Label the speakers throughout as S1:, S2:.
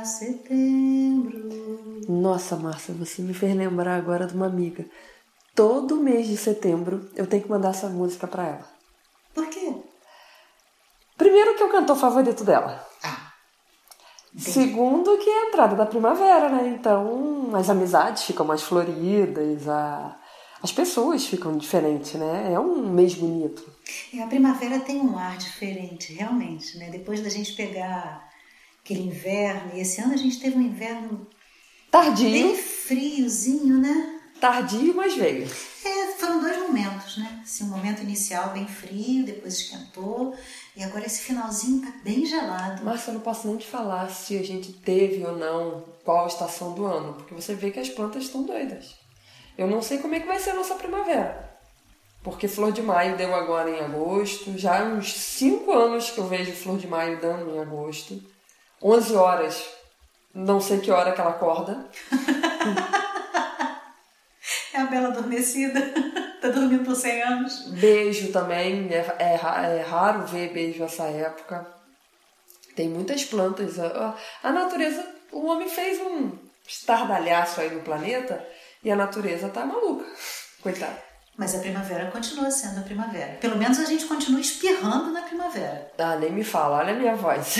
S1: chegar setembro.
S2: Nossa, Márcia, você me fez lembrar agora de uma amiga. Todo mês de setembro eu tenho que mandar essa música pra ela.
S1: Por quê?
S2: Primeiro que é o cantor favorito dela.
S1: Entendi.
S2: Segundo que é a entrada da primavera, né? Então as amizades ficam mais floridas, as pessoas ficam diferentes, né? É um mês bonito.
S1: A primavera tem um ar diferente, realmente, né? Depois da gente pegar aquele inverno, e esse ano a gente teve um inverno
S2: Tardio.
S1: bem friozinho, né?
S2: Tardio, mas veio.
S1: Foram 2 momentos, né? Esse momento inicial bem frio, depois esquentou, e agora esse finalzinho tá bem gelado.
S2: Márcia, eu não posso nem te falar se a gente teve ou não qual estação do ano, porque você vê que as plantas estão doidas. Eu não sei como é que vai ser a nossa primavera. Porque Flor de Maio deu agora em agosto. Já há uns 5 anos que eu vejo Flor de Maio dando em agosto. 11 horas. Não sei que hora que ela acorda.
S1: É a bela adormecida. Tá dormindo por 100 anos.
S2: Beijo também. É raro ver beijo nessa época. Tem muitas plantas. A natureza... O homem fez um estardalhaço aí no planeta e a natureza tá maluca. Coitada.
S1: Mas a primavera continua sendo a primavera. Pelo menos a gente continua espirrando na primavera.
S2: Ah, nem me fala, olha a minha voz.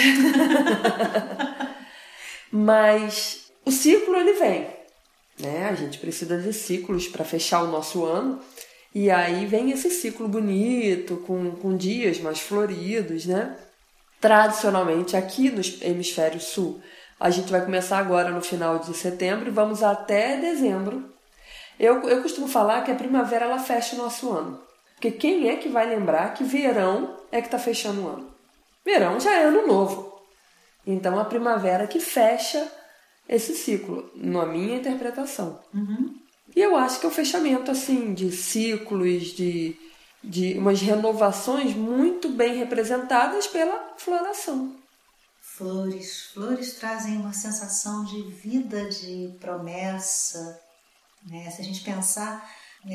S2: Mas o ciclo, ele vem, né? A gente precisa de ciclos para fechar o nosso ano. E aí vem esse ciclo bonito, com dias mais floridos, né? Tradicionalmente, aqui no hemisfério sul, a gente vai começar agora no final de setembro e vamos até dezembro. Eu costumo falar que a primavera ela fecha o nosso ano. Porque quem é que vai lembrar que verão é que está fechando o ano? Verão já é ano novo. Então a primavera que fecha esse ciclo, na minha interpretação.
S1: Uhum.
S2: E eu acho que é o fechamento assim, de ciclos, de umas renovações muito bem representadas pela floração.
S1: Flores trazem uma sensação de vida, de promessa. Né? Se a gente pensar,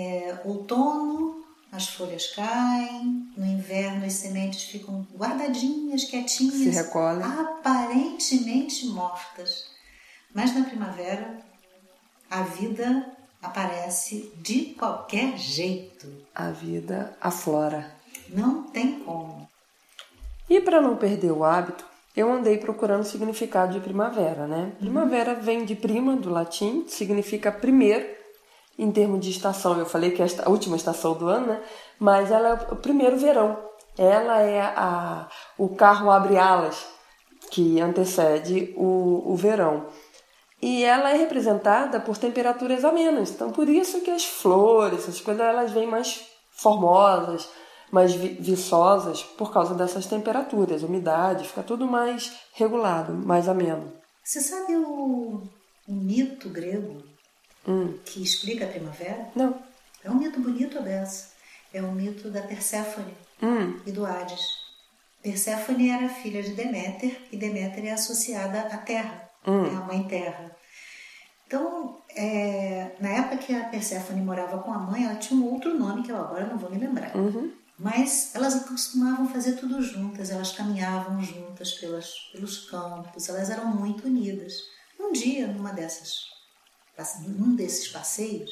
S1: outono, as folhas caem, no inverno as sementes ficam guardadinhas, quietinhas,
S2: se recolhem,
S1: aparentemente mortas. Mas na primavera a vida aparece de qualquer jeito.
S2: A vida aflora.
S1: Não tem como.
S2: E para não perder o hábito, eu andei procurando o significado de primavera, né? Primavera vem de prima, do latim, significa primeiro, em termos de estação. Eu falei que é a última estação do ano, né? Mas ela é o primeiro verão. Ela é o carro abre alas, que antecede o verão. E ela é representada por temperaturas amenas. Então, por isso que as flores, essas coisas, elas vêm mais formosas, mais viçosas, por causa dessas temperaturas, umidade, fica tudo mais regulado, mais ameno.
S1: Você sabe o mito grego que explica a primavera?
S2: Não.
S1: É um mito bonito dessa. É o mito da Perséfone e do Hades. Perséfone era filha de Deméter e Deméter é associada à terra, é a mãe terra. Então, na época que a Perséfone morava com a mãe, ela tinha um outro nome que eu agora não vou me lembrar. Mas elas costumavam fazer tudo juntas, elas caminhavam juntas pelos campos, elas eram muito unidas. Um dia, num desses passeios,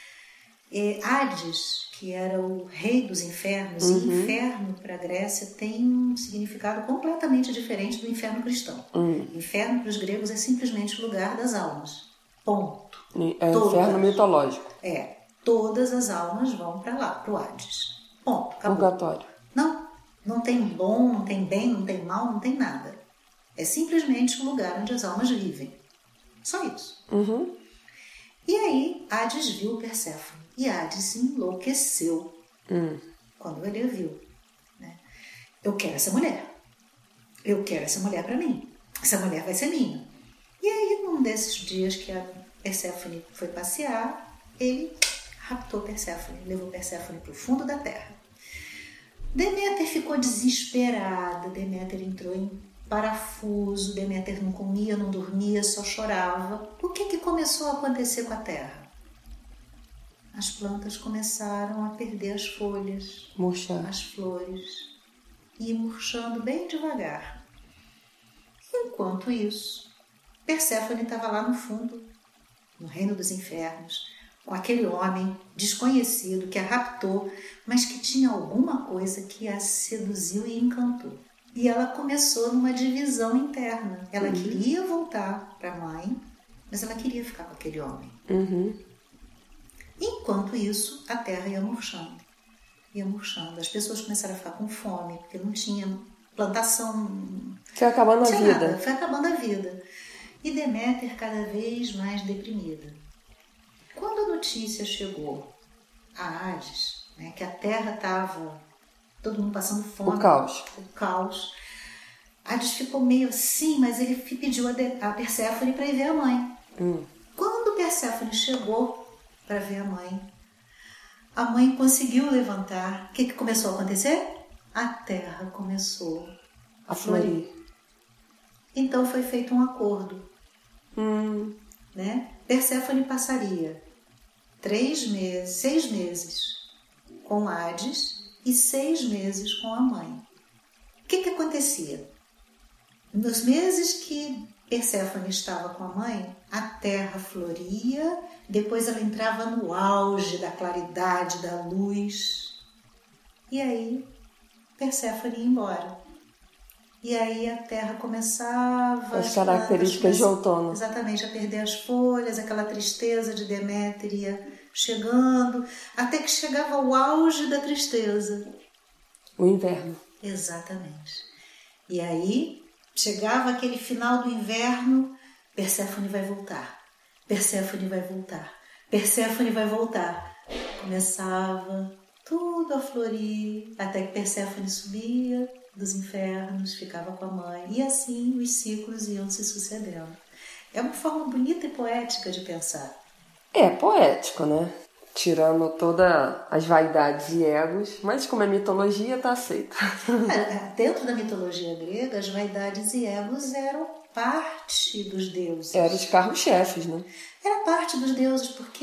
S1: Hades, que era o rei dos infernos, e inferno para a Grécia tem um significado completamente diferente do inferno cristão. Inferno para os gregos é simplesmente o lugar das almas. Ponto.
S2: É o inferno mitológico.
S1: Todas as almas vão para lá, para o Hades. Ponto, acabou.
S2: Purgatório.
S1: Não tem bom, não tem bem, não tem mal, não tem nada. É simplesmente o lugar onde as almas vivem. Só isso. E aí, Hades viu Perséfone. E Hades enlouqueceu quando ele a viu. Né? Eu quero essa mulher. Eu quero essa mulher para mim. Essa mulher vai ser minha. E aí, num desses dias que a Perséfone foi passear, ele raptou Perséfone, levou Perséfone para o fundo da terra. Deméter ficou desesperada, Deméter entrou em parafuso, Deméter não comia, não dormia, só chorava. O que começou a acontecer com a terra? As plantas começaram a perder as folhas,
S2: murchar,
S1: as flores, e ir murchando bem devagar. Enquanto isso, Perséfone estava lá no fundo, no reino dos infernos, com aquele homem desconhecido que a raptou, mas que tinha alguma coisa que a seduziu e encantou. E ela começou numa divisão interna. Ela queria voltar para a mãe, mas ela queria ficar com aquele homem. Enquanto isso, a terra ia murchando. Ia murchando. As pessoas começaram a ficar com fome, porque não tinha plantação.
S2: Foi acabando a vida.
S1: Nada. Foi acabando a vida. E Deméter cada vez mais deprimida. Quando a notícia chegou a Hades, né, que a terra estava, todo mundo passando fome.
S2: O caos.
S1: O caos. Hades ficou meio assim, mas ele pediu a Perséfone para ir ver a mãe. Quando Perséfone chegou para ver a mãe conseguiu levantar. O que começou a acontecer? A terra começou a florir. Então foi feito um acordo. Né? Perséfone passaria 6 meses com Hades e 6 meses com a mãe. O que acontecia? Nos meses que Perséfone estava com a mãe, a terra floria, depois ela entrava no auge da claridade, da luz. E aí, Perséfone ia embora. E aí a terra começava...
S2: As características de outono.
S1: Exatamente, a perder as folhas, aquela tristeza de Deméter ia chegando, até que chegava o auge da tristeza.
S2: O inverno.
S1: Exatamente. E aí... chegava aquele final do inverno, Perséfone vai voltar. Perséfone vai voltar. Perséfone vai voltar. Começava tudo a florir, até que Perséfone subia dos infernos, ficava com a mãe. E assim os ciclos iam se sucedendo. É uma forma bonita e poética de pensar.
S2: É poético, né? Tirando todas as vaidades e egos, mas como é mitologia, tá aceito.
S1: Dentro da mitologia grega, as vaidades e egos eram parte dos deuses.
S2: Eram os carros-chefes, né?
S1: Era parte dos deuses, porque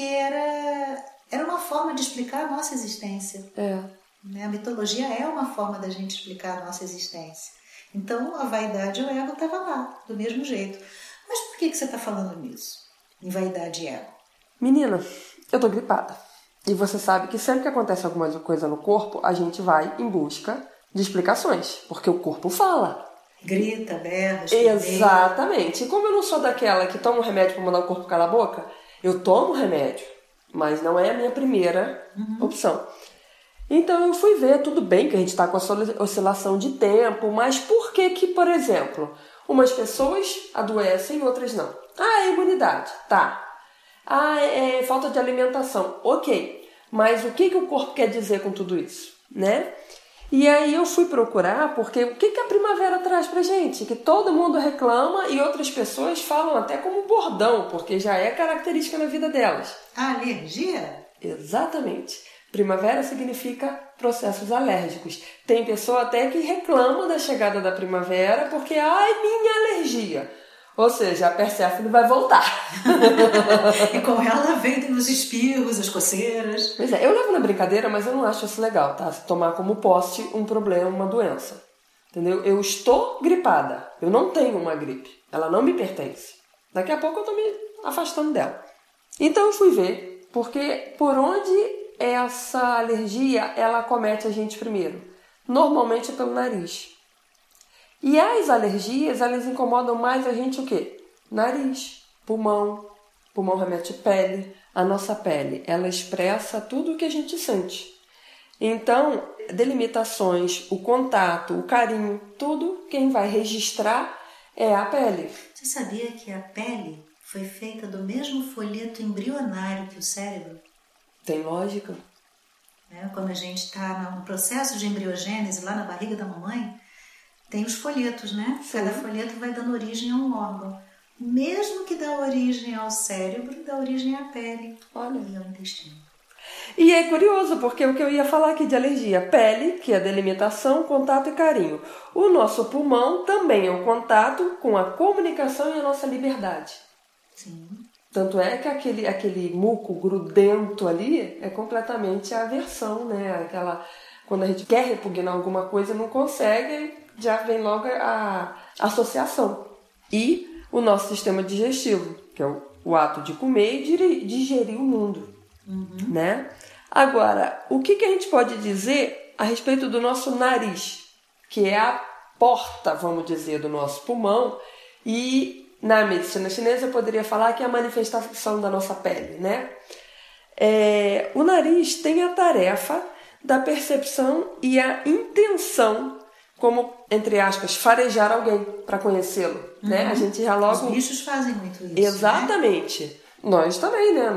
S1: era uma forma de explicar a nossa existência. A mitologia é uma forma da gente explicar a nossa existência. Então, a vaidade e o ego estavam lá, do mesmo jeito. Mas por que você está falando nisso? Em vaidade e ego?
S2: Menina, eu tô gripada. E você sabe que sempre que acontece alguma coisa no corpo, a gente vai em busca de explicações. Porque o corpo fala.
S1: Grita, berra,
S2: exatamente. E como eu não sou daquela que toma um remédio para mandar o corpo calar a boca, eu tomo remédio. Mas não é a minha primeira opção. Então eu fui ver, tudo bem que a gente está com essa oscilação de tempo, mas por que que, por exemplo, umas pessoas adoecem, outras não? É imunidade, tá. É falta de alimentação, ok. Mas o que o corpo quer dizer com tudo isso, né? E aí eu fui procurar, porque o que a primavera traz pra gente? Que todo mundo reclama e outras pessoas falam até como bordão, porque já é característica na vida delas.
S1: A alergia?
S2: Exatamente. Primavera significa processos alérgicos. Tem pessoa até que reclama da chegada da primavera porque, minha alergia. Ou seja, a Perséfone vai voltar.
S1: E com ela vem os espirros, as coceiras.
S2: Pois é, eu levo na brincadeira, mas eu não acho isso legal, tá? Tomar como poste um problema, uma doença. Entendeu? Eu estou gripada. Eu não tenho uma gripe. Ela não me pertence. Daqui a pouco eu tô me afastando dela. Então eu fui ver, porque por onde essa alergia, ela acomete a gente primeiro? Normalmente é pelo nariz. E as alergias, elas incomodam mais a gente o quê? Nariz, pulmão. Pulmão remete à pele. A nossa pele, ela expressa tudo o que a gente sente. Então, delimitações, o contato, o carinho, tudo quem vai registrar é a pele.
S1: Você sabia que a pele foi feita do mesmo folheto embrionário que o cérebro?
S2: Tem lógica.
S1: Quando a gente está no processo de embriogênese lá na barriga da mamãe, tem os folhetos, né?
S2: Sim.
S1: Cada folheto vai dando origem a um órgão. Mesmo que dá origem ao cérebro, dá origem à pele.
S2: Olha.
S1: E ao intestino.
S2: E é curioso, porque o que eu ia falar aqui de alergia, pele, que é delimitação, contato e carinho. O nosso pulmão também é o contato com a comunicação e a nossa liberdade.
S1: Sim.
S2: Tanto é que aquele muco grudento ali é completamente a aversão, né? Quando a gente quer repugnar alguma coisa e não consegue, já vem logo a associação. E o nosso sistema digestivo, que é o ato de comer e digerir o mundo, né? Agora, o que a gente pode dizer a respeito do nosso nariz, que é a porta, vamos dizer, do nosso pulmão, e na medicina chinesa eu poderia falar que é a manifestação da nossa pele, né? O nariz tem a tarefa da percepção e a intenção, como, entre aspas, farejar alguém para conhecê-lo, né? A gente já logo...
S1: Os bichos fazem muito isso.
S2: Exatamente. Né? Nós também, né?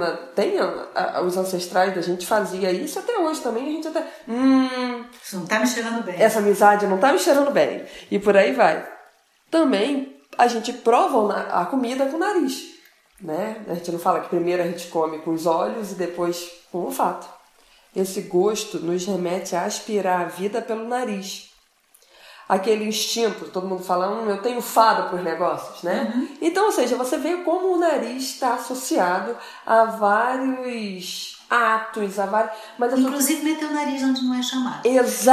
S2: Os ancestrais da gente fazia isso, até hoje também a gente até...
S1: Isso não tá me cheirando bem.
S2: Essa amizade não tá me cheirando bem. E por aí vai. Também a gente prova a comida com o nariz, né? A gente não fala que primeiro a gente come com os olhos e depois com o olfato. Esse gosto nos remete a aspirar a vida pelo nariz. Aquele instinto, todo mundo fala, eu tenho fado para os negócios, né? Então, ou seja, você vê como o nariz está associado a vários atos,
S1: inclusive meter o nariz onde não é chamado.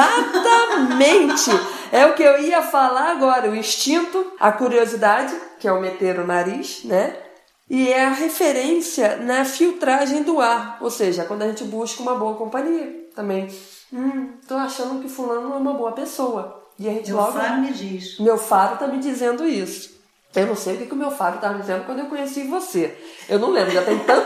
S2: Exatamente! É o que eu ia falar agora, o instinto, a curiosidade, que é o meter o nariz, né? E é a referência na filtragem do ar, ou seja, quando a gente busca uma boa companhia também. Tô achando que fulano é uma boa pessoa. E a gente
S1: faro me diz.
S2: Meu faro tá me dizendo isso. Eu não sei o que o meu faro estava me dizendo quando eu conheci você. Eu não lembro, já tem tanto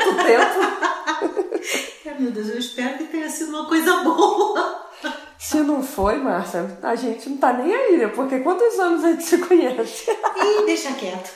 S2: tempo.
S1: Meu Deus, eu espero que tenha sido uma coisa boa.
S2: Se não foi, Márcia, a gente não tá nem aí, né? Porque quantos anos a gente se conhece?
S1: Ih, deixa quieto.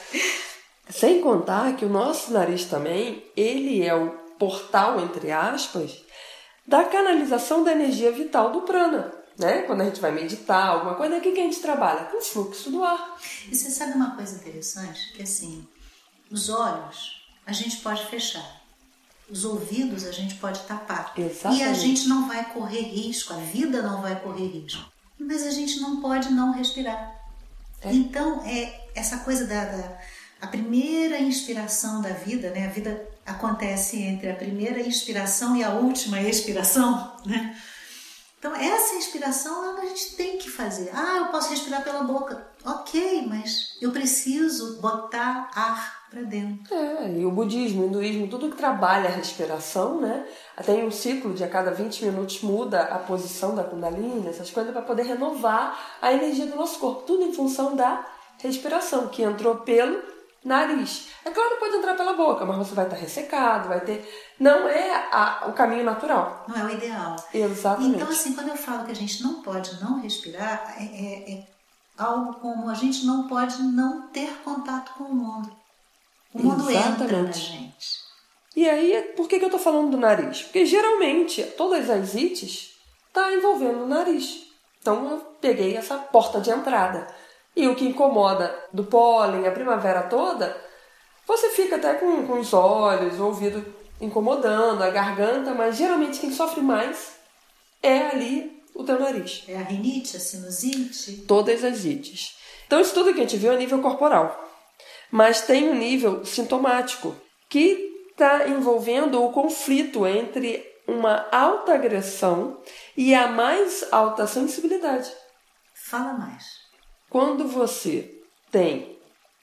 S2: Sem contar que o nosso nariz também, ele é o portal, entre aspas, da canalização da energia vital do prana, né? Quando a gente vai meditar, alguma coisa, o que a gente trabalha? Com o fluxo do ar.
S1: E você sabe uma coisa interessante? Que assim, os olhos a gente pode fechar, os ouvidos a gente pode tapar.
S2: Exatamente.
S1: E a gente não vai correr risco, a vida não vai correr risco. Mas a gente não pode não respirar. Então, essa coisa a primeira inspiração da vida, né? A vida acontece entre a primeira inspiração e a última expiração, né? Então, essa inspiração a gente tem que fazer. Eu posso respirar pela boca. Ok, mas eu preciso botar ar para dentro.
S2: E o budismo, o hinduísmo, tudo que trabalha a respiração, né? Tem um ciclo de a cada 20 minutos muda a posição da Kundalini, essas coisas, para poder renovar a energia do nosso corpo. Tudo em função da respiração, que entrou pelo nariz. É claro que pode entrar pela boca, mas você vai estar ressecado, vai ter... Não é o caminho natural.
S1: Não é o ideal.
S2: Exatamente.
S1: Então, assim, quando eu falo que a gente não pode não respirar, é algo como a gente não pode não ter contato com o mundo. O mundo entra na gente.
S2: E aí, por que eu estou falando do nariz? Porque geralmente todas as ites estão envolvendo o nariz. Então eu peguei essa porta de entrada. E o que incomoda do pólen, a primavera toda, você fica até com os olhos, o ouvido incomodando, a garganta, mas geralmente quem sofre mais é ali o teu nariz.
S1: É a rinite, a sinusite?
S2: Todas as ites. Então isso tudo que a gente viu é nível corporal. Mas tem um nível sintomático que está envolvendo o conflito entre uma alta agressão e a mais alta sensibilidade.
S1: Fala mais.
S2: Quando você tem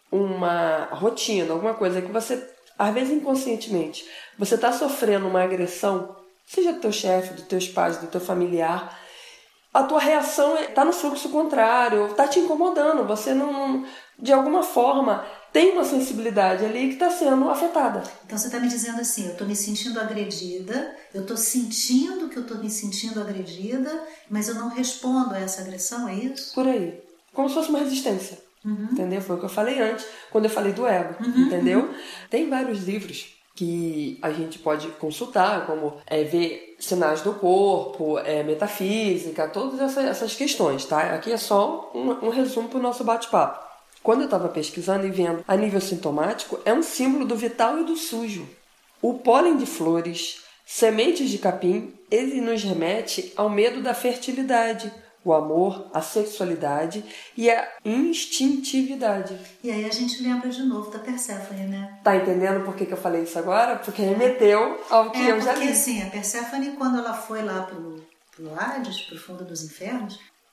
S2: uma rotina, alguma coisa que você, às vezes inconscientemente, você está sofrendo uma agressão, seja do teu chefe, dos teus pais, do teu familiar, a tua reação está no fluxo contrário, está te incomodando, você não, de alguma forma, tem uma sensibilidade ali que está sendo afetada.
S1: Então você está me dizendo assim, eu estou me sentindo agredida, eu estou sentindo que eu estou me sentindo agredida, mas eu não respondo a essa agressão, é isso?
S2: Por aí. Como se fosse uma resistência. Entendeu? Foi o que eu falei antes, quando eu falei do ego. Entendeu? Tem vários livros que a gente pode consultar, como ver sinais do corpo, metafísica, todas essas questões, tá? Aqui é só um resumo para o nosso bate-papo. Quando eu estava pesquisando e vendo a nível sintomático, é um símbolo do vital e do sujo. O pólen de flores, sementes de capim, ele nos remete ao medo da fertilidade, o amor, a sexualidade e a instintividade.
S1: E aí a gente lembra de novo da Perséfone, né?
S2: Tá entendendo por que eu falei isso agora? Porque remeteu ao que eu já li.
S1: Porque assim, a Perséfone, quando ela foi lá pro Hades, pro fundo dos infernos,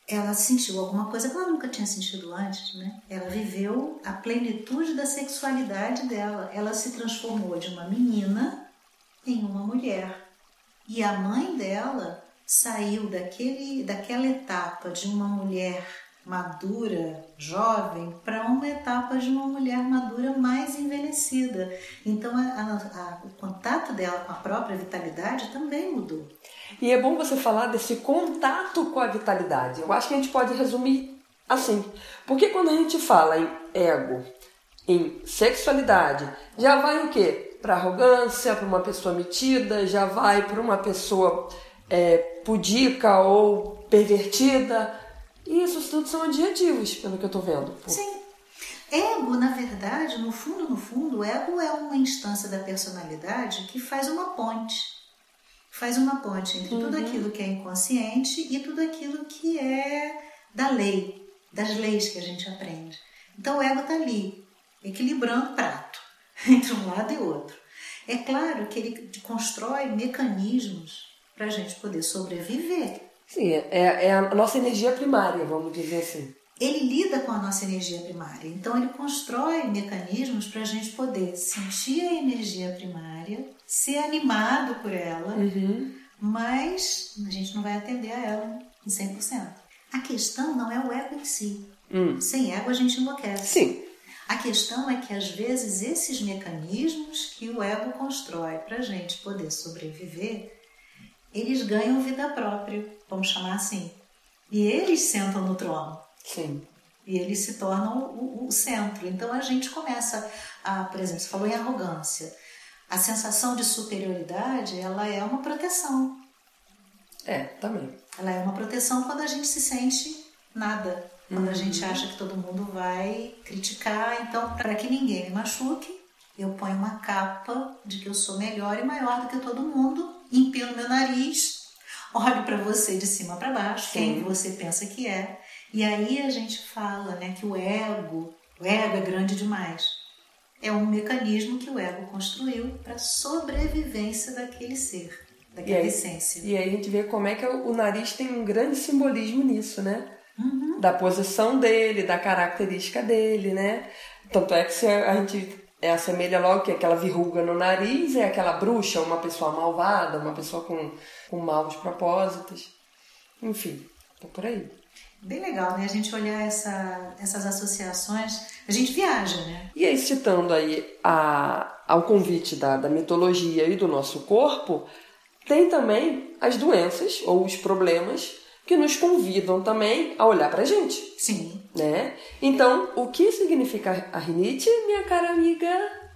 S1: ela sentiu alguma coisa que ela nunca tinha sentido antes, né? Ela viveu a plenitude da sexualidade dela. Ela se transformou de uma menina em uma mulher. E a mãe dela saiu daquela etapa de uma mulher madura, jovem, para uma etapa de uma mulher madura mais envelhecida. Então o contato dela com a própria vitalidade também mudou.
S2: E é bom você falar desse contato com a vitalidade. Eu acho que a gente pode resumir assim. Porque quando a gente fala em ego, em sexualidade, já vai o quê? Para arrogância, para uma pessoa metida, já vai para uma pessoa pudica ou pervertida. E isso tudo são adjetivos, pelo que eu estou vendo.
S1: Sim. Ego, na verdade, no fundo, o ego é uma instância da personalidade que faz uma ponte. Faz uma ponte entre tudo aquilo que é inconsciente e tudo aquilo que é da lei, das leis que a gente aprende. Então o ego está ali, equilibrando o prato entre um lado e outro. É claro que ele constrói mecanismos para a gente poder sobreviver.
S2: Sim, é a nossa energia primária, vamos dizer assim.
S1: Ele lida com a nossa energia primária, então ele constrói mecanismos para a gente poder sentir a energia primária, ser animado por ela, mas a gente não vai atender a ela em 100%. A questão não é o ego em si. Sem ego a gente enlouquece.
S2: Sim.
S1: A questão é que às vezes esses mecanismos que o ego constrói para a gente poder sobreviver, eles ganham vida própria, vamos chamar assim. E eles sentam no trono.
S2: Sim.
S1: E eles se tornam o centro. Então a gente começa a, por exemplo, você falou em arrogância. A sensação de superioridade, ela é uma proteção.
S2: Também.
S1: Ela é uma proteção quando a gente se sente nada. Quando a gente acha que todo mundo vai criticar. Então, para que ninguém me machuque, eu ponho uma capa de que eu sou melhor e maior do que todo mundo, empino meu nariz, olho para você de cima para baixo, quem você pensa que é. E aí a gente fala, né, que o ego é grande demais. É um mecanismo que o ego construiu para a sobrevivência daquele ser, daquela essência.
S2: E aí a gente vê como é que o nariz tem um grande simbolismo nisso, né? Da posição dele, da característica dele, né? Tanto é que a gente assemelha logo que aquela verruga no nariz é aquela bruxa, uma pessoa malvada, uma pessoa com maus propósitos. Enfim, tá por aí.
S1: Bem legal, né? A gente olhar essas associações, a gente viaja, né?
S2: E aí, citando aí ao convite da mitologia e do nosso corpo, tem também as doenças ou os problemas que nos convidam também a olhar pra gente.
S1: Sim.
S2: Né? Então, o que significa a rinite, minha cara amiga?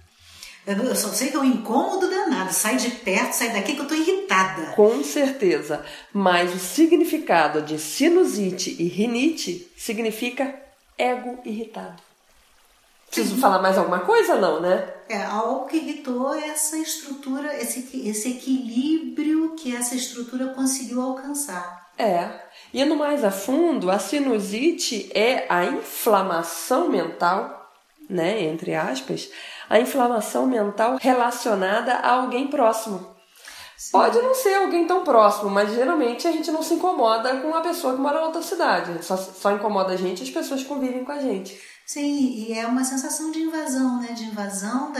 S1: Eu só sei que é um incômodo danado. Sai de perto, sai daqui que eu tô irritada.
S2: Com certeza. Mas o significado de sinusite e rinite significa ego irritado. Preciso falar mais alguma coisa, não, né?
S1: Algo que irritou essa estrutura, esse equilíbrio que essa estrutura conseguiu alcançar.
S2: Indo mais a fundo, a sinusite é a inflamação mental, né, entre aspas, a inflamação mental relacionada a alguém próximo. Sim. Pode não ser alguém tão próximo, mas geralmente a gente não se incomoda com a pessoa que mora na outra cidade. Só incomoda a gente as pessoas que convivem com a gente.
S1: Sim, e é uma sensação de invasão, né? De invasão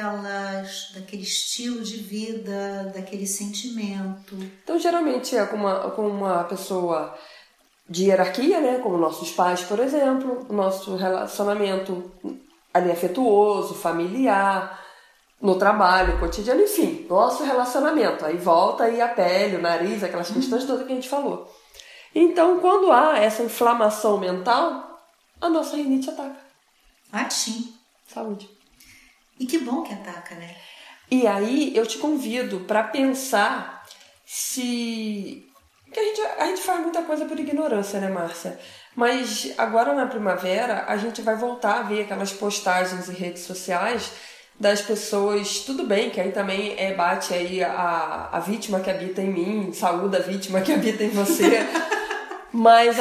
S1: daquele estilo de vida, daquele sentimento.
S2: Então, geralmente é com uma pessoa de hierarquia, né? Como nossos pais, por exemplo. O nosso relacionamento ali afetuoso, familiar, no trabalho, cotidiano, enfim. Nosso relacionamento. Aí volta aí a pele, o nariz, aquelas questões todas que a gente falou. Então, quando há essa inflamação mental, a nossa rinite ataca.
S1: Sim.
S2: Saúde.
S1: E que bom que ataca, né?
S2: E aí eu te convido para pensar que a gente faz muita coisa por ignorância, né, Márcia? Mas agora na primavera a gente vai voltar a ver aquelas postagens em redes sociais das pessoas, tudo bem que aí também bate aí a vítima que habita em mim, saúde a vítima que habita em você. Mas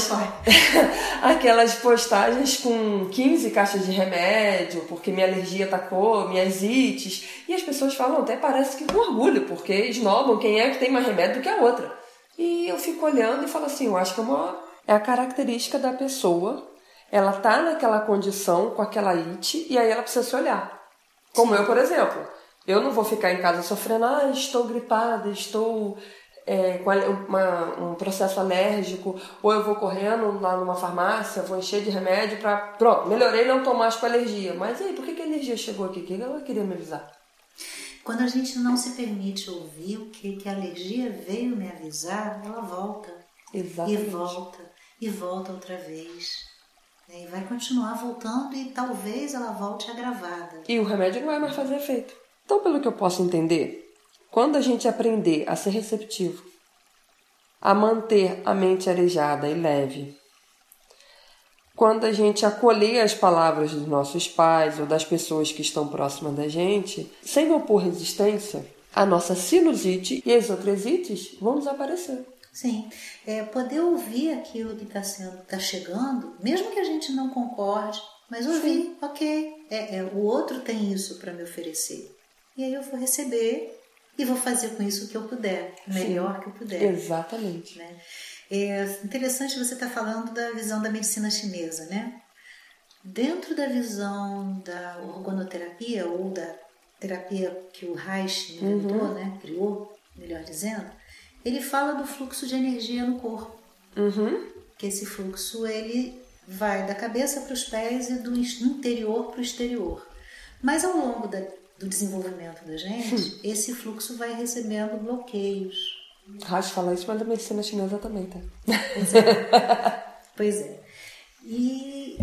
S2: aquelas postagens com 15 caixas de remédio, porque minha alergia atacou, minhas ites, e as pessoas falam até parece que com orgulho, porque esnobam quem é que tem mais remédio do que a outra. E eu fico olhando e falo assim, eu acho que é uma É a característica da pessoa. Ela tá naquela condição, com aquela it, e aí ela precisa se olhar. Como eu, por exemplo. Eu não vou ficar em casa sofrendo, estou gripada, estou com um processo alérgico, ou eu vou correndo lá numa farmácia, vou encher de remédio para... Pronto, melhorei, não estou mais com alergia. Mas e aí, por que a energia chegou aqui? O que ela queria me avisar?
S1: Quando a gente não se permite ouvir o que a alergia veio me avisar, ela volta.
S2: Exatamente.
S1: E volta outra vez. E vai continuar voltando e talvez ela volte agravada.
S2: E o remédio não vai mais fazer efeito. Então, pelo que eu posso entender, quando a gente aprender a ser receptivo, a manter a mente arejada e leve, quando a gente acolher as palavras dos nossos pais ou das pessoas que estão próximas da gente, sem opor resistência, a nossa sinusite e as outras ites vão desaparecer.
S1: Sim, poder ouvir aquilo que está chegando, mesmo que a gente não concorde, mas ouvir, sim. Ok, o outro tem isso para me oferecer. E aí eu vou receber e vou fazer com isso o que eu puder, o melhor, sim, que eu puder.
S2: Exatamente.
S1: Né? É interessante você estar falando da visão da medicina chinesa, né? Dentro da visão da organoterapia, ou da terapia que o Reich inventou, né? Criou, melhor dizendo, ele fala do fluxo de energia no corpo. Que esse fluxo ele vai da cabeça para os pés e do interior para o exterior. Mas ao longo do desenvolvimento da gente, esse fluxo vai recebendo bloqueios.
S2: Reich fala isso, mas da medicina chinesa também, tá?
S1: Pois é. E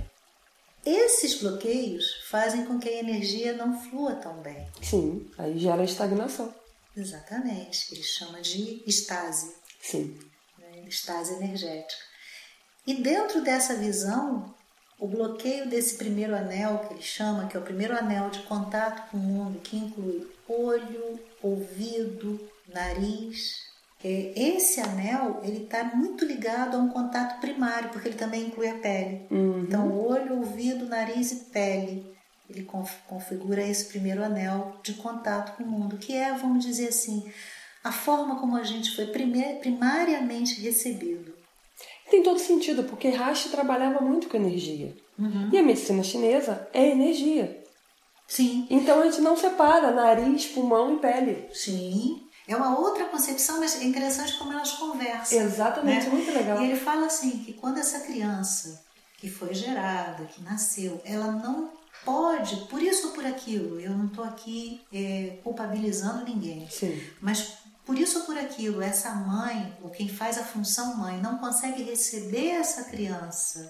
S1: esses bloqueios fazem com que a energia não flua tão bem.
S2: Sim, aí gera estagnação.
S1: Exatamente. Ele chama de estase.
S2: Sim.
S1: Estase energética. E dentro dessa visão, o bloqueio desse primeiro anel, que ele chama, que é o primeiro anel de contato com o mundo, que inclui olho, ouvido, nariz. Esse anel, ele está muito ligado a um contato primário, porque ele também inclui a pele. Então, olho, ouvido, nariz e pele. Ele configura esse primeiro anel de contato com o mundo, que é, vamos dizer assim, a forma como a gente foi primariamente recebido.
S2: Tem todo sentido, porque Reich trabalhava muito com energia. E a medicina chinesa é energia.
S1: Sim.
S2: Então a gente não separa nariz, pulmão e pele.
S1: Sim. É uma outra concepção, mas é interessante como elas conversam.
S2: Exatamente,
S1: né?
S2: Muito legal.
S1: E ele fala assim, que quando essa criança que foi gerada, que nasceu, ela não pode, por isso ou por aquilo, eu não estou aqui culpabilizando ninguém,
S2: sim.
S1: Mas por isso ou por aquilo, essa mãe, ou quem faz a função mãe, não consegue receber essa criança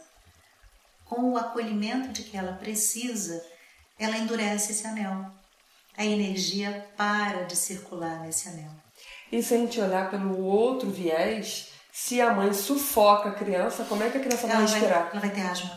S1: com o acolhimento de que ela precisa, ela endurece esse anel. A energia para de circular nesse anel.
S2: E se a gente olhar pelo outro viés, se a mãe sufoca a criança, como é que a criança vai respirar?
S1: Ela vai ter asma.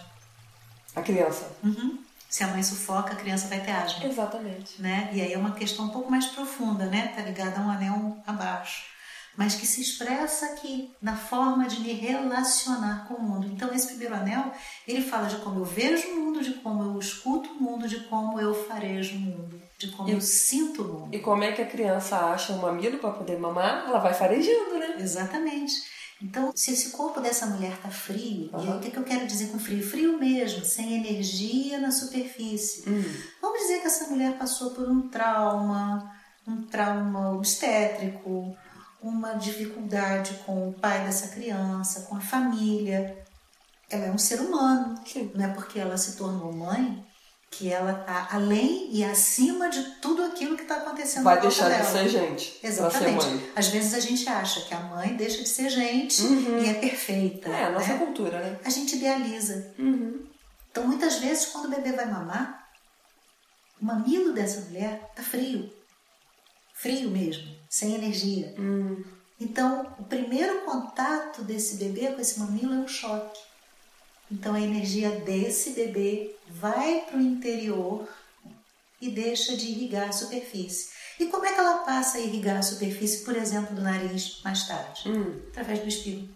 S2: A criança?
S1: Se a mãe sufoca, a criança vai ter asma.
S2: Exatamente.
S1: Né? E aí é uma questão um pouco mais profunda, né? Tá ligada a um anel abaixo. Mas que se expressa aqui, na forma de me relacionar com o mundo. Então, esse primeiro anel, ele fala de como eu vejo o mundo, de como eu escuto o mundo, de como eu farejo o mundo, de como eu sinto o mundo.
S2: E como é que a criança acha um mamilo para poder mamar? Ela vai farejando, né?
S1: Exatamente. Então, se esse corpo dessa mulher está frio, e aí o que eu quero dizer com frio? Frio mesmo, sem energia na superfície. Vamos dizer que essa mulher passou por um trauma obstétrico, uma dificuldade com o pai dessa criança, com a família. Ela é um ser humano,
S2: sim.
S1: Não é porque ela se tornou mãe que ela está além e acima de tudo aquilo que está acontecendo
S2: vai
S1: na vida dela.
S2: deixar de ser gente.
S1: Exatamente.
S2: Ser mãe.
S1: Às vezes a gente acha que a mãe deixa de ser gente e é perfeita.
S2: É a nossa
S1: né?
S2: cultura, né?
S1: A gente idealiza. Então, muitas vezes, quando o bebê vai mamar, o mamilo dessa mulher está frio. Frio mesmo, sem energia. Então, o primeiro contato desse bebê com esse mamilo é um choque. Então, a energia desse bebê vai para o interior e deixa de irrigar a superfície. E como é que ela passa a irrigar a superfície, por exemplo, do nariz mais tarde? Através do espirro.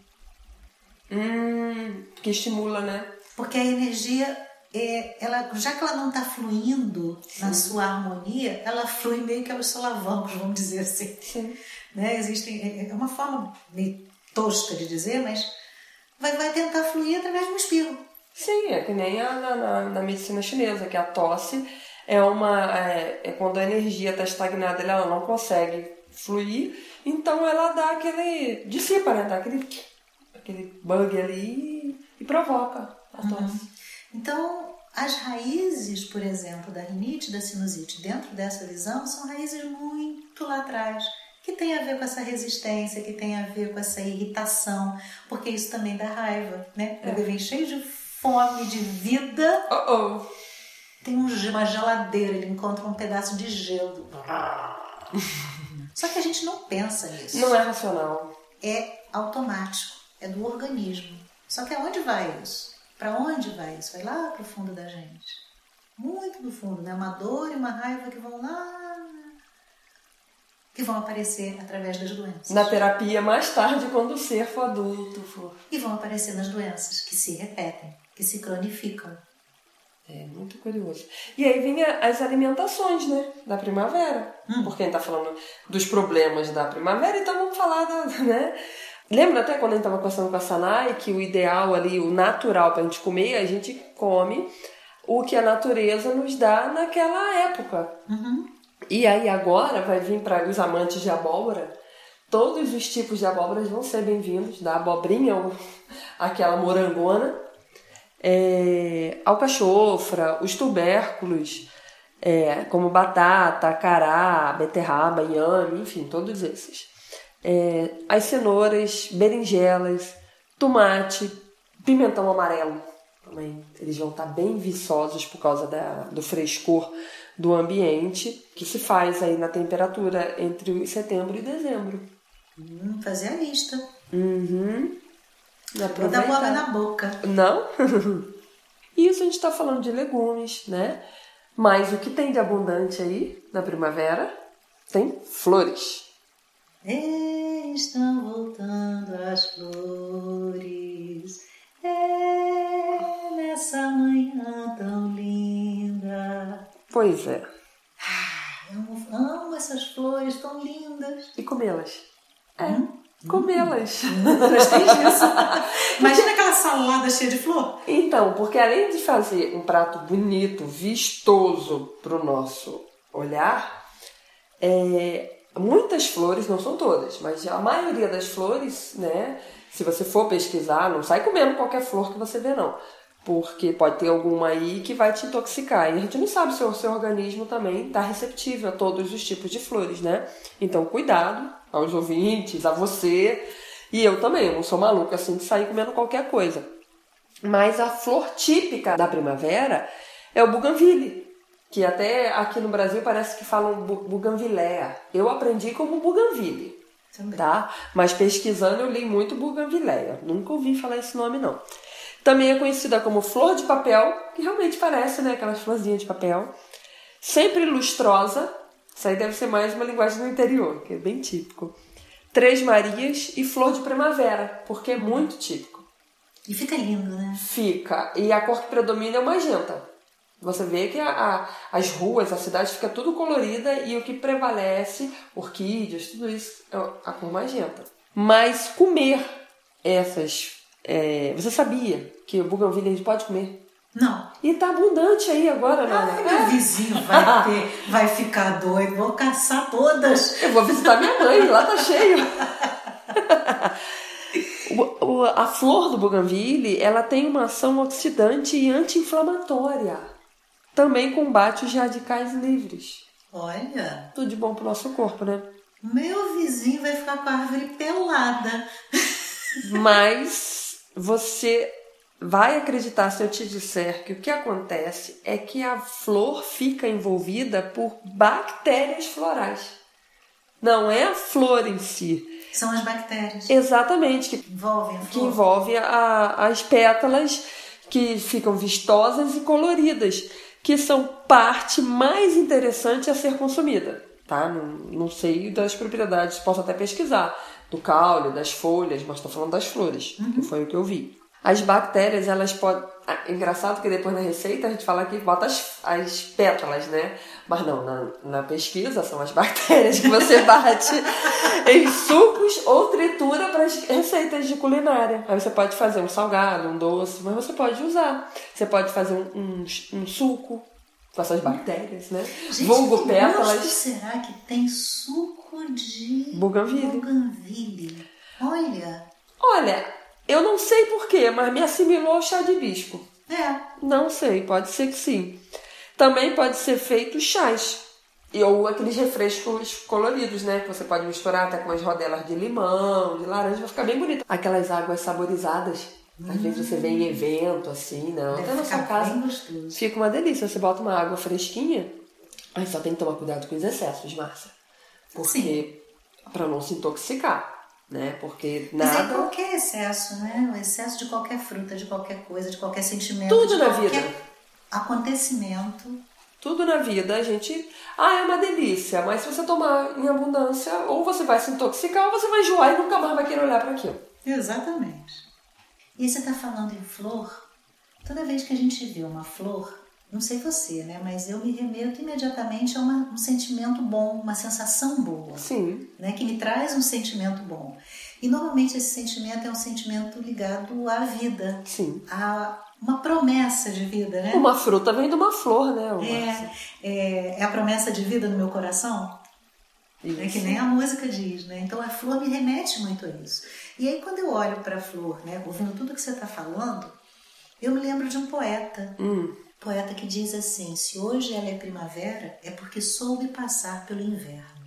S2: Que estimula, né?
S1: Porque a energia, já que ela não está fluindo na sua harmonia, ela flui meio que aos solavancos, vamos dizer assim.
S2: Sim.
S1: Né? É uma forma meio tosca de dizer, mas vai tentar fluir através de um espirro.
S2: Sim, é que nem na medicina chinesa, que a tosse é quando a energia está estagnada, ela não consegue fluir, então ela dá aquele... dissipa, né? Dá aquele bug ali e provoca a tosse.
S1: Então, as raízes, por exemplo, da rinite e da sinusite, dentro dessa visão, são raízes muito lá atrás, que tem a ver com essa resistência, que tem a ver com essa irritação, porque isso também dá raiva, né? O bebê vem cheio de fome, de vida, tem uma geladeira, ele encontra um pedaço de gelo. Só que a gente não pensa nisso.
S2: Não é racional.
S1: É automático, é do organismo. Só que aonde vai isso? Para onde vai isso? Vai lá para o fundo da gente. Muito do fundo, né? Uma dor e uma raiva que vão lá, que vão aparecer através das doenças.
S2: Na terapia, mais tarde, quando o ser for adulto.
S1: E vão aparecer nas doenças que se repetem, que se cronificam.
S2: É muito curioso. E aí vem as alimentações, né? Da primavera. Porque a gente tá falando dos problemas da primavera, então vamos falar né? Lembra até quando a gente estava conversando com a Sanai que o ideal ali, o natural pra gente comer, a gente come o que a natureza nos dá naquela época. E aí agora vai vir para os amantes de abóbora, todos os tipos de abóboras vão ser bem-vindos, da abobrinha, aquela morangona, alcachofra, os tubérculos, como batata, cará, beterraba, inhame, enfim, todos esses. As cenouras, berinjelas, tomate, pimentão amarelo também. Eles vão estar bem viçosos por causa do frescor do ambiente que se faz aí na temperatura entre setembro e dezembro.
S1: Fazer a lista.
S2: Vou
S1: dar bola na boca.
S2: Não? Isso a gente está falando de legumes, né? Mas o que tem de abundante aí na primavera? Tem flores.
S1: Estão voltando as flores, nessa manhã tão linda.
S2: Pois é.
S1: Eu amo essas flores tão lindas.
S2: E comê-las. Comê-las.
S1: Gostei disso. Imagina aquela salada cheia de flor.
S2: Então, porque além de fazer um prato bonito, vistoso para o nosso olhar, muitas flores, não são todas, mas a maioria das flores, né? Se você for pesquisar, não sai comendo qualquer flor que você vê, não. Porque pode ter alguma aí que vai te intoxicar. E a gente não sabe se o seu organismo também está receptível a todos os tipos de flores, né? Então, cuidado aos ouvintes, a você. E eu também, eu não sou maluca assim de sair comendo qualquer coisa. Mas a flor típica da primavera é o buganville. Que até aqui no Brasil parece que falam buganvilea. Eu aprendi como buganville, tá? Mas pesquisando eu li muito buganvilea. Nunca ouvi falar esse nome, não. Também é conhecida como flor de papel, que realmente parece, né? Aquelas florzinhas de papel. Sempre lustrosa. Isso aí deve ser mais uma linguagem do interior, que é bem típico. Três Marias e flor de primavera, porque é muito típico.
S1: E fica lindo, né?
S2: Fica. E a cor que predomina é o magenta. Você vê que as ruas, a cidade fica tudo colorida e o que prevalece, orquídeas, tudo isso, é a cor magenta. Mas comer essas... você sabia que o buganvília a gente pode comer?
S1: Não.
S2: E tá abundante aí agora, né?
S1: Meu vizinho vai ficar doido, vou caçar todas.
S2: Eu vou visitar minha mãe, lá tá cheio. A flor do buganvília, ela tem uma ação oxidante e anti-inflamatória. Também combate os radicais livres.
S1: Olha.
S2: Tudo de bom pro nosso corpo, né?
S1: Meu vizinho vai ficar com a árvore pelada.
S2: Mas você vai acreditar se eu te disser que o que acontece é que a flor fica envolvida por bactérias florais. Não é a flor em si.
S1: São as bactérias.
S2: Exatamente. Que
S1: envolvem a flor.
S2: Que envolve as pétalas que ficam vistosas e coloridas, que são parte mais interessante a ser consumida. Tá? Não sei das propriedades, posso até pesquisar, do caule, das folhas, mas estou falando das flores, que foi o que eu vi. As bactérias, elas podem... Engraçado que depois na receita a gente fala que bota as pétalas, né? Mas não, na pesquisa são as bactérias que você bate em sucos ou tritura para as receitas de culinária. Aí você pode fazer um salgado, um doce, mas você pode usar. Você pode fazer um suco com essas bactérias, né?
S1: Gente,
S2: vulgo pétalas.
S1: Que será que tem suco de
S2: Bougainville?
S1: Olha,
S2: eu não sei porquê, mas me assimilou ao chá de hibisco.
S1: É.
S2: Não sei, pode ser que sim. Também pode ser feito chás. Ou aqueles refrescos coloridos, né? Que você pode misturar até com umas rodelas de limão, de laranja, vai ficar bem bonito. Aquelas águas saborizadas. Às vezes você vem em evento, assim, não. Até na sua casa fica uma delícia. Você bota uma água fresquinha, aí só tem que tomar cuidado com os excessos, Márcia. Porque, para não se intoxicar. Né? Porque nada...
S1: Mas é qualquer excesso, né? O excesso de qualquer fruta, de qualquer coisa, de qualquer sentimento,
S2: tudo
S1: de
S2: na
S1: qualquer
S2: vida.
S1: Acontecimento.
S2: Tudo na vida, a gente... é uma delícia, mas se você tomar em abundância, ou você vai se intoxicar, ou você vai enjoar e nunca mais vai querer olhar para aquilo.
S1: Exatamente. E você está falando em flor, toda vez que a gente vê uma flor, não sei você, né? Mas eu me remeto imediatamente a um sentimento bom, uma sensação boa.
S2: Sim.
S1: Né? Que me traz um sentimento bom. E normalmente esse sentimento é um sentimento ligado à vida.
S2: Sim.
S1: A uma promessa de vida, né?
S2: Uma fruta vem de uma flor, né?
S1: É a promessa de vida no meu coração. É que nem a música diz, né? Então a flor me remete muito a isso. E aí quando eu olho para a flor, né? Ouvindo tudo que você está falando, eu me lembro de um poeta. Poeta que diz assim: se hoje ela é primavera, é porque soube passar pelo inverno.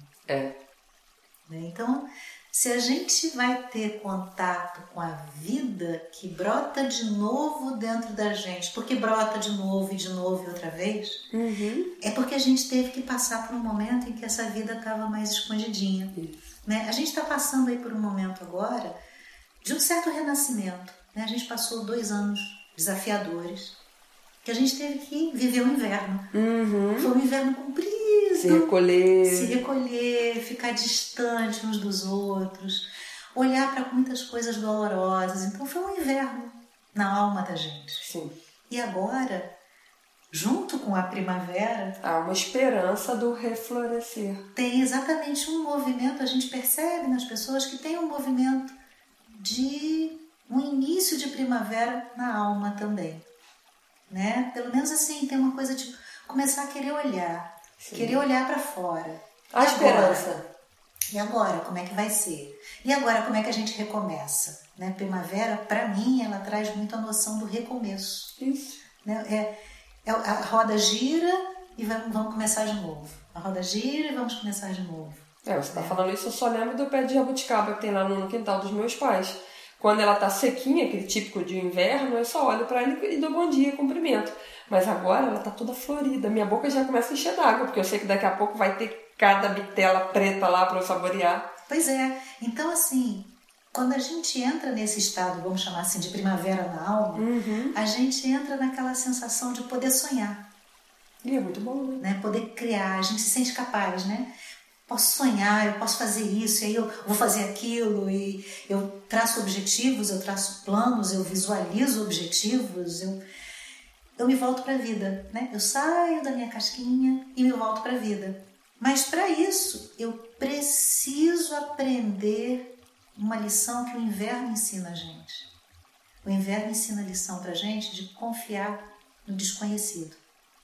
S1: Então, se a gente vai ter contato com a vida que brota de novo dentro da gente, porque brota de novo e outra vez, é porque a gente teve que passar por um momento em que essa vida estava mais escondidinha. Né? A gente está passando aí por um momento agora de um certo renascimento. Né? A gente passou 2 anos desafiadores, que a gente teve que viver o inverno. Foi um inverno comprido.
S2: Se recolher,
S1: ficar distante uns dos outros, olhar para muitas coisas dolorosas. Então foi um inverno na alma da gente.
S2: Sim.
S1: E agora, junto com a primavera,
S2: há uma esperança do reflorescer.
S1: Tem exatamente um movimento, a gente percebe nas pessoas que tem um movimento de um início de primavera na alma também. Né? Pelo menos assim, tem uma coisa de começar a querer olhar. Sim. Querer olhar para fora.
S2: A esperança.
S1: E agora, como é que vai ser? E agora, como é que a gente recomeça? Né? Primavera, para mim, ela traz muito a noção do recomeço.
S2: Isso.
S1: Né? A roda gira e vamos começar de novo. A roda gira e vamos começar de novo.
S2: Você está falando isso, eu só lembro do pé de jabuticaba que tem lá no quintal dos meus pais. Quando ela tá sequinha, aquele típico de inverno, eu só olho para ela e dou bom dia, cumprimento. Mas agora ela tá toda florida. Minha boca já começa a encher d'água, porque eu sei que daqui a pouco vai ter cada bitela preta lá para eu saborear.
S1: Pois é. Então, assim, quando a gente entra nesse estado, vamos chamar assim, de primavera na alma, a gente entra naquela sensação de poder sonhar.
S2: E é muito bom,
S1: né? Poder criar, a gente se sente capaz, né? Posso sonhar, eu posso fazer isso, e aí eu vou fazer aquilo, e eu traço objetivos, eu traço planos, eu visualizo objetivos, eu me volto para a vida, né? Eu saio da minha casquinha e me volto para a vida. Mas para isso, eu preciso aprender uma lição que o inverno ensina a gente. O inverno ensina a lição para a gente de confiar no desconhecido.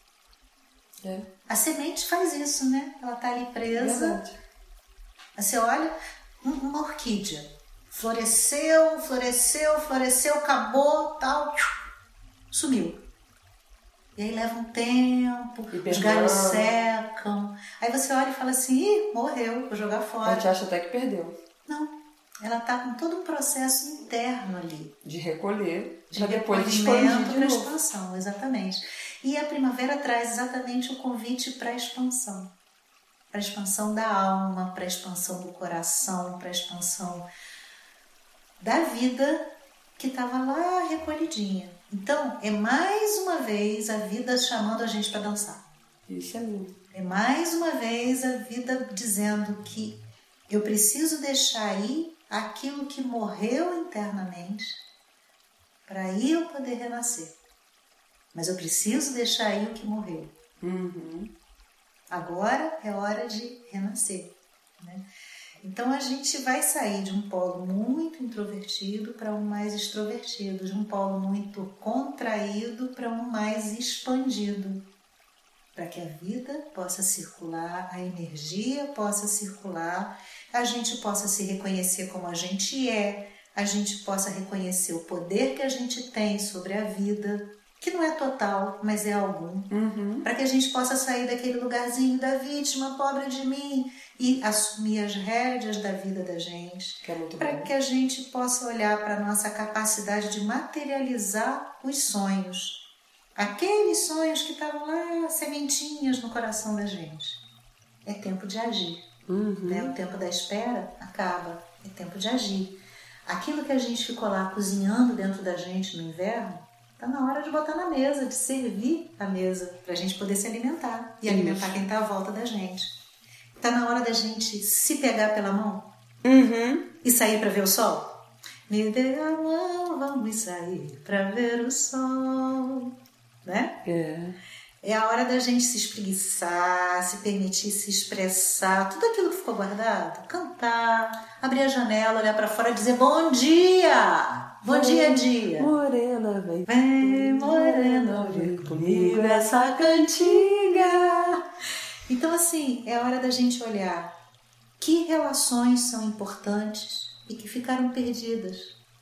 S1: A semente faz isso, né? Ela tá ali presa.
S2: Verdade.
S1: Aí você olha, uma orquídea. Floresceu, acabou, tal. Sumiu. E aí leva um tempo, os galhos secam. Aí você olha e fala assim, morreu, vou jogar fora.
S2: A gente acha até que perdeu.
S1: Não. Ela tá com todo um processo interno ali.
S2: De recolher,
S1: de depois expandir para expansão, exatamente. E a primavera traz exatamente o convite para a expansão. Para a expansão da alma, para a expansão do coração, para a expansão da vida que estava lá recolhidinha. Então, é mais uma vez a vida chamando a gente para dançar.
S2: Isso é lindo.
S1: É mais uma vez a vida dizendo que eu preciso deixar aí aquilo que morreu internamente para aí eu poder renascer. Mas eu preciso deixar aí o que morreu. Agora é hora de renascer, né? Então a gente vai sair de um polo muito introvertido para um mais extrovertido, de um polo muito contraído para um mais expandido, para que a vida possa circular, a energia possa circular, a gente possa se reconhecer como a gente é, a gente possa reconhecer o poder que a gente tem sobre a vida, que não é total, mas é algum, para que a gente possa sair daquele lugarzinho da vítima, pobre de mim, e assumir as rédeas da vida da gente, para que a gente possa olhar para a nossa capacidade de materializar os sonhos, aqueles sonhos que estavam lá, sementinhas no coração da gente. É tempo de agir, né? O tempo da espera acaba, é tempo de agir. Aquilo que a gente ficou lá cozinhando dentro da gente no inverno, está na hora de botar na mesa, de servir a mesa, para a gente poder se alimentar e alimentar quem está à volta da gente. Está na hora da gente se pegar pela mão e sair para ver o sol. Me dê a mão, vamos sair para ver o sol. Né? É a hora da gente se espreguiçar, se permitir se expressar, tudo aquilo que ficou guardado, cantar, abrir a janela, olhar para fora e dizer bom dia! Bom dia, dia!
S2: Morena, vem.
S1: Vem, morena, vem comigo essa cantiga. Então, assim, é a hora da gente olhar que relações são importantes e que ficaram perdidas.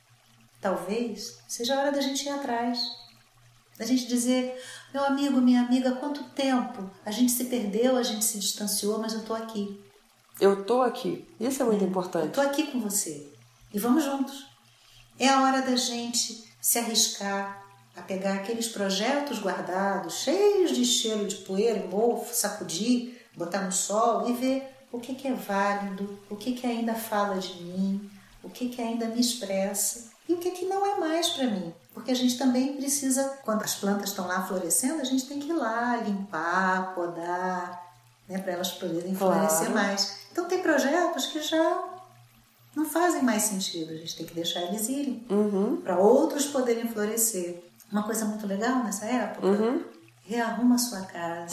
S1: Talvez seja a hora da gente ir atrás. Da gente dizer, meu amigo, minha amiga, quanto tempo a gente se perdeu, a gente se distanciou, mas eu tô aqui.
S2: Eu tô aqui. Isso é muito importante.
S1: Eu tô aqui com você. E vamos juntos. É a hora da gente se arriscar a pegar aqueles projetos guardados, cheios de cheiro de poeira e mofo, sacudir, botar no sol e ver o que é válido, o que ainda fala de mim, o que ainda me expressa e o que não é mais para mim. Porque a gente também precisa, quando as plantas estão lá florescendo, a gente tem que ir lá limpar, podar, né, para elas poderem florescer mais. Então tem projetos que já não fazem mais sentido, a gente tem que deixar eles irem para outros poderem florescer. Uma coisa muito legal nessa época, rearruma a sua casa,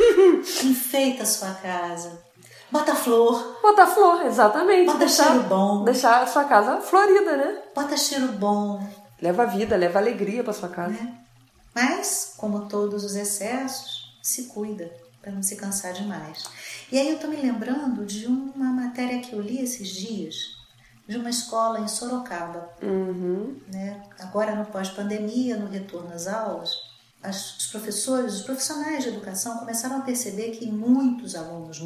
S1: enfeita a sua casa, bota flor.
S2: Bota flor, exatamente.
S1: Bota cheiro bom.
S2: Deixar a sua casa florida, né?
S1: Bota cheiro bom.
S2: Leva vida, leva alegria para sua casa.
S1: Mas, como todos os excessos, se cuida para não se cansar demais. E aí eu tô me lembrando de uma matéria que eu li esses dias, de uma escola em Sorocaba. Né? Agora, no pós-pandemia, no retorno às aulas, os professores, os profissionais de educação começaram a perceber que muitos alunos,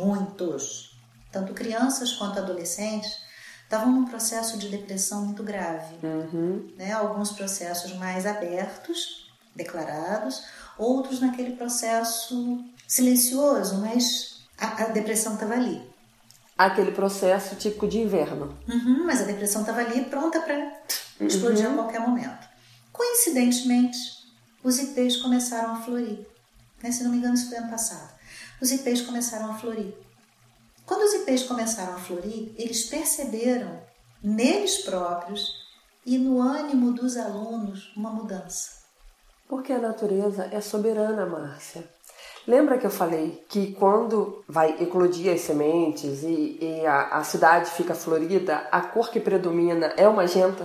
S1: tanto crianças quanto adolescentes, estavam num processo de depressão muito grave. Né? Alguns processos mais abertos, declarados, outros naquele processo silencioso, mas a depressão estava ali.
S2: Aquele processo típico de inverno.
S1: Mas a depressão estava ali pronta para explodir a qualquer momento. Coincidentemente, os ipês começaram a florir. Né? Se não me engano, isso foi ano passado. Os ipês começaram a florir. Quando os ipês começaram a florir, eles perceberam neles próprios e no ânimo dos alunos uma mudança.
S2: Porque a natureza é soberana, Márcia. Lembra que eu falei que quando vai eclodir as sementes e a cidade fica florida, a cor que predomina é o magenta?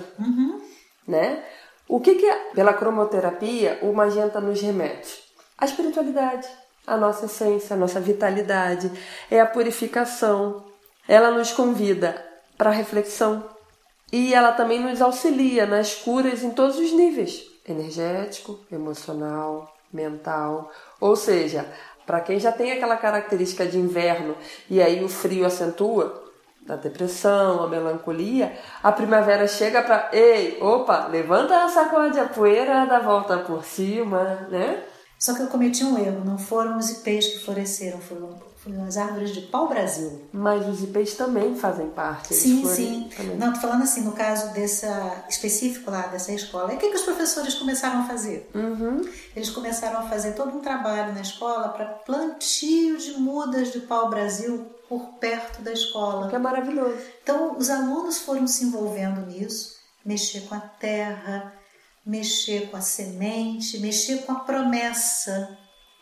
S2: Né? O que pela cromoterapia, o magenta nos remete? A espiritualidade, a nossa essência, a nossa vitalidade, é a purificação. Ela nos convida para a reflexão e ela também nos auxilia nas curas em todos os níveis, energético, emocional, mental. Ou seja, para quem já tem aquela característica de inverno e aí o frio acentua, da depressão, a melancolia, a primavera chega para, levanta, sacode a poeira, dá volta por cima, né?
S1: Só que eu cometi um erro, não foram os ipês que floresceram, foram as árvores de pau-brasil.
S2: Mas os ipês também fazem parte.
S1: Sim. Também. Não, tô falando assim, no caso específico lá dessa escola. E o que os professores começaram a fazer? Eles começaram a fazer todo um trabalho na escola para plantio de mudas de pau-brasil por perto da escola.
S2: Que é maravilhoso.
S1: Então, os alunos foram se envolvendo nisso, mexer com a terra, mexer com a semente, mexer com a promessa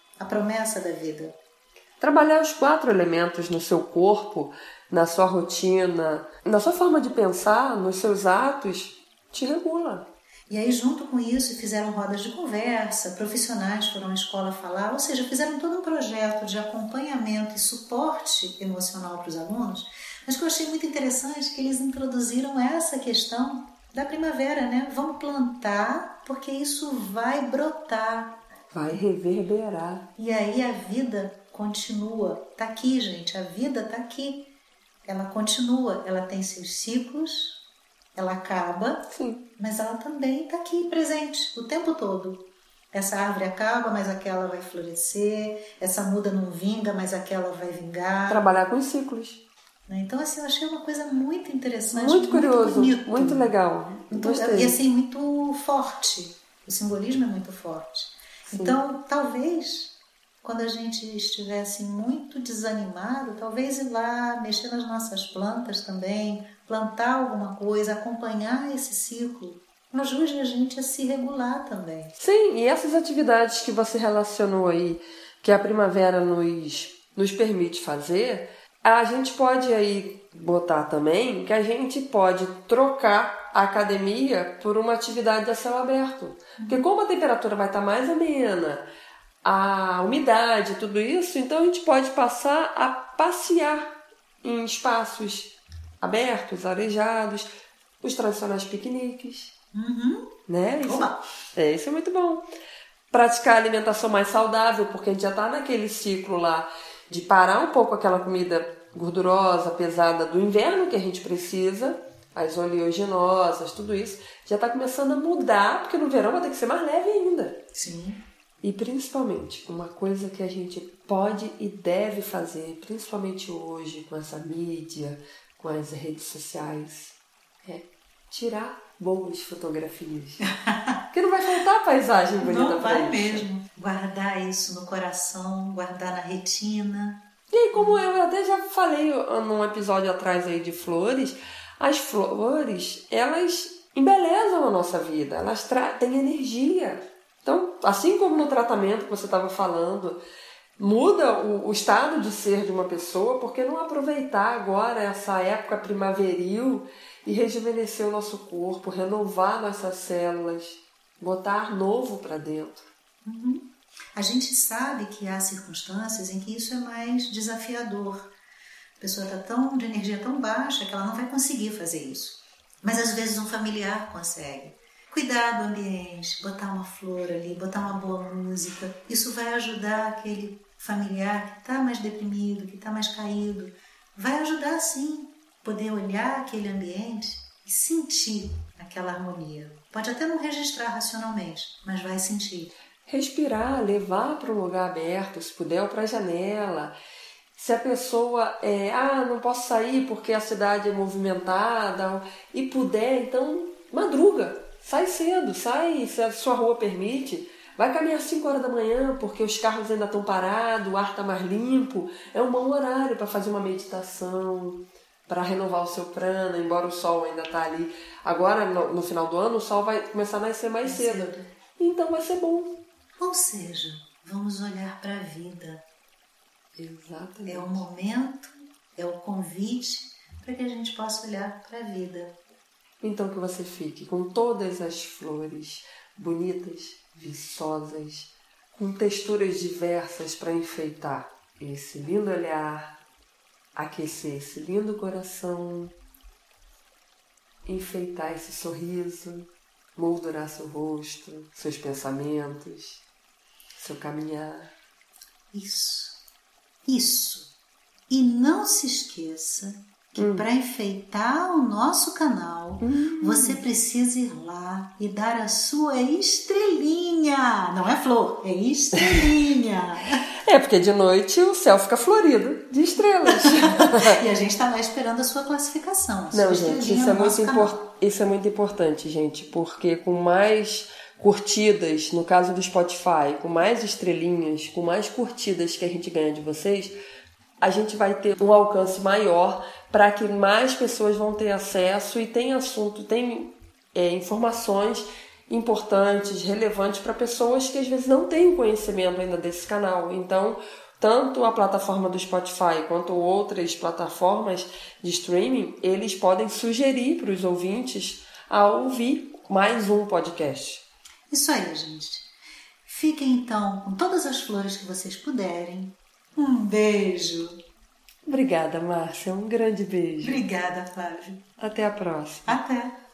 S1: da vida.
S2: Trabalhar os 4 elementos no seu corpo, na sua rotina, na sua forma de pensar, nos seus atos, te regula.
S1: E aí, junto com isso, fizeram rodas de conversa, profissionais foram à escola falar, ou seja, fizeram todo um projeto de acompanhamento e suporte emocional para os alunos, mas que eu achei muito interessante que eles introduziram essa questão da primavera, né? Vamos plantar, porque isso vai brotar.
S2: Vai reverberar.
S1: E aí a vida continua. Tá aqui, gente, a vida tá aqui. Ela continua, ela tem seus ciclos, ela acaba,
S2: sim,
S1: mas ela também está aqui presente o tempo todo. Essa árvore acaba, mas aquela vai florescer. Essa muda não vinga, mas aquela vai vingar.
S2: Trabalhar com os ciclos.
S1: Então, assim, eu achei uma coisa muito interessante,
S2: muito curioso,
S1: bonito.
S2: Muito legal.
S1: E assim, muito forte. O simbolismo é muito forte. Sim. Então, talvez, quando a gente estivesse muito desanimado, talvez ir lá, mexer nas nossas plantas também, plantar alguma coisa, acompanhar esse ciclo, ajude a gente a se regular também.
S2: Sim, e essas atividades que você relacionou aí, que a primavera nos permite fazer, a gente pode aí botar também que a gente pode trocar a academia por uma atividade a céu aberto. Porque como a temperatura vai estar mais amena, a umidade, tudo isso, então a gente pode passar a passear em espaços abertos, arejados, os tradicionais piqueniques. Né? Isso é muito bom. Praticar alimentação mais saudável, porque a gente já está naquele ciclo lá de parar um pouco aquela comida gordurosa, pesada do inverno que a gente precisa, as oleaginosas, tudo isso, já está começando a mudar, porque no verão vai ter que ser mais leve ainda.
S1: Sim.
S2: E principalmente, uma coisa que a gente pode e deve fazer, principalmente hoje, com essa mídia, com as redes sociais, é tirar boas fotografias. Porque não vai faltar paisagem bonita pra
S1: Não vai mesmo. Guardar isso no coração, guardar na retina.
S2: E aí, como eu até já falei num episódio atrás aí de flores, as flores, elas embelezam a nossa vida, elas têm energia. Então, assim como no tratamento que você estava falando, muda o estado de ser de uma pessoa, por que não aproveitar agora essa época primaveril e rejuvenescer o nosso corpo, renovar nossas células, botar novo para dentro?
S1: A gente sabe que há circunstâncias em que isso é mais desafiador. A pessoa está de energia tão baixa que ela não vai conseguir fazer isso. Mas às vezes um familiar consegue. Cuidar do ambiente, botar uma flor ali, botar uma boa música. Isso vai ajudar aquele familiar que está mais deprimido, que está mais caído. Vai ajudar sim, poder olhar aquele ambiente e sentir aquela harmonia. Pode até não registrar racionalmente, mas vai sentir.
S2: Respirar, levar para um lugar aberto, se puder, ou para a janela. Se a pessoa não posso sair porque a cidade é movimentada, e puder, então madruga. Sai cedo, sai, se a sua rua permite. Vai caminhar às 5 horas da manhã, porque os carros ainda estão parados, o ar está mais limpo. É um bom horário para fazer uma meditação, para renovar o seu prana, embora o sol ainda está ali. Agora, no final do ano, o sol vai começar a nascer mais cedo. Então vai ser bom.
S1: Ou seja, vamos olhar para a vida.
S2: Exatamente.
S1: É o momento, é o convite para que a gente possa olhar para a vida.
S2: Então que você fique com todas as flores bonitas, viçosas, com texturas diversas para enfeitar esse lindo olhar, aquecer esse lindo coração, enfeitar esse sorriso, moldurar seu rosto, seus pensamentos, seu caminhar.
S1: Isso. E não se esqueça que para enfeitar o nosso canal, você precisa ir lá e dar a sua estrelinha. Não é flor, é estrelinha.
S2: Porque de noite o céu fica florido de estrelas.
S1: E a gente está lá esperando a sua classificação.
S2: Não, gente, isso é muito importante, gente, porque com mais curtidas, no caso do Spotify, com mais estrelinhas, com mais curtidas que a gente ganha de vocês, a gente vai ter um alcance maior para que mais pessoas vão ter acesso e tem assunto, tem informações importantes, relevantes para pessoas que às vezes não têm conhecimento ainda desse canal. Então, tanto a plataforma do Spotify quanto outras plataformas de streaming, eles podem sugerir para os ouvintes a ouvir mais um podcast.
S1: Isso aí, gente. Fiquem então com todas as flores que vocês puderem. Um beijo.
S2: Obrigada, Márcia. Um grande beijo.
S1: Obrigada, Flávio.
S2: Até a próxima.
S1: Até.